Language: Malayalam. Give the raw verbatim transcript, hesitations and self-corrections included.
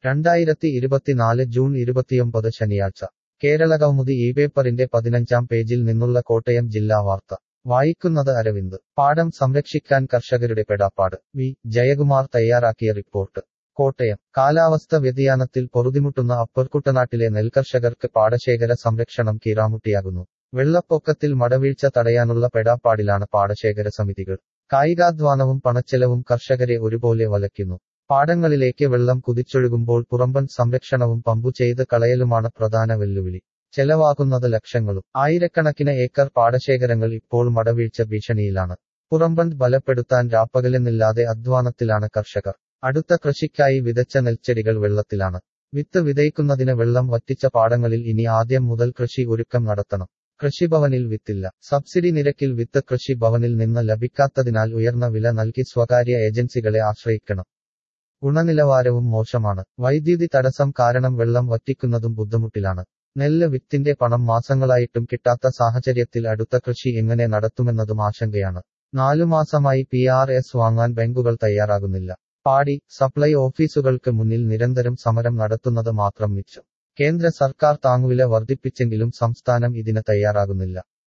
രണ്ടായിരത്തി ഇരുപത്തിനാല് ജൂൺ ഇരുപത്തിയൊമ്പത് ശനിയാഴ്ച കേരളകൗമുദി ഈ പേപ്പറിന്റെ പതിനഞ്ചാം പേജിൽ നിന്നുള്ള കോട്ടയം ജില്ലാ വാർത്ത വായിക്കുന്നത് അരവിന്ദ്. പാടം സംരക്ഷിക്കാൻ കർഷകരുടെ പെടാപ്പാട്. വി ജയകുമാർ തയ്യാറാക്കിയ റിപ്പോർട്ട്. കോട്ടയം. കാലാവസ്ഥ വ്യതിയാനത്തിൽ പൊറുതിമുട്ടുന്ന അപ്പർ കുട്ടനാട്ടിലെ നെൽകർഷകർക്ക് പാടശേഖര സംരക്ഷണം കീറാമുട്ടിയാകുന്നു. വെള്ളപ്പൊക്കത്തിൽ മടവീഴ്ച തടയാനുള്ള പെടാപ്പാടിലാണ് പാടശേഖര സമിതികൾ. കായികാധ്വാനവും പണച്ചെലവും കർഷകരെ ഒരുപോലെ വലയ്ക്കുന്നു. പാടങ്ങളിലേക്ക് വെള്ളം കുതിച്ചൊഴുകുമ്പോൾ പുറമ്പൻ സംരക്ഷണവും പമ്പു ചെയ്ത് കളയലുമാണ് പ്രധാന വെല്ലുവിളി. ചെലവാകുന്നത് ലക്ഷങ്ങളും. ആയിരക്കണക്കിന് ഏക്കർ പാടശേഖരങ്ങൾ ഇപ്പോൾ മടവീഴ്ച ഭീഷണിയിലാണ്. പുറമ്പൻ ബലപ്പെടുത്താൻ രാപ്പകലെന്നില്ലാതെ അധ്വാനത്തിലാണ് കർഷകർ. അടുത്ത കൃഷിക്കായി വിതച്ച നെൽച്ചെടികൾ വെള്ളത്തിലാണ്. വിത്ത് വിതയ്ക്കുന്നതിന് വെള്ളം വറ്റിച്ച പാടങ്ങളിൽ ഇനി ആദ്യം മുതൽ കൃഷി ഒരുക്കം നടത്തണം. കൃഷിഭവനിൽ വിത്തില്ല. സബ്സിഡി നിരക്കിൽ വിത്ത് കൃഷി ഭവനിൽ നിന്ന് ലഭിക്കാത്തതിനാൽ ഉയർന്ന വില നൽകി സ്വകാര്യ ഏജൻസികളെ ആശ്രയിക്കണം. ഗുണനിലവാരവും മോശമാണ്. വൈദ്യുതി തടസ്സം കാരണം വെള്ളം വറ്റിക്കുന്നതും ബുദ്ധിമുട്ടിലാണ്. നെല്ല് വിത്തിന്റെ പണം മാസങ്ങളായിട്ടും കിട്ടാത്ത സാഹചര്യത്തിൽ അടുത്ത കൃഷി എങ്ങനെ നടത്തുമെന്നതും ആശങ്കയാണ്. നാലുമാസമായി പി ആർ എസ് വാങ്ങാൻ ബാങ്കുകൾ തയ്യാറാകുന്നില്ല. പാടി സപ്ലൈ ഓഫീസുകൾക്ക് മുന്നിൽ നിരന്തരം സമരം നടത്തുന്നത് മാത്രം മിച്ചം. കേന്ദ്ര സർക്കാർ താങ്ങുവില വർദ്ധിപ്പിച്ചെങ്കിലും സംസ്ഥാനം ഇതിന് തയ്യാറാകുന്നില്ല.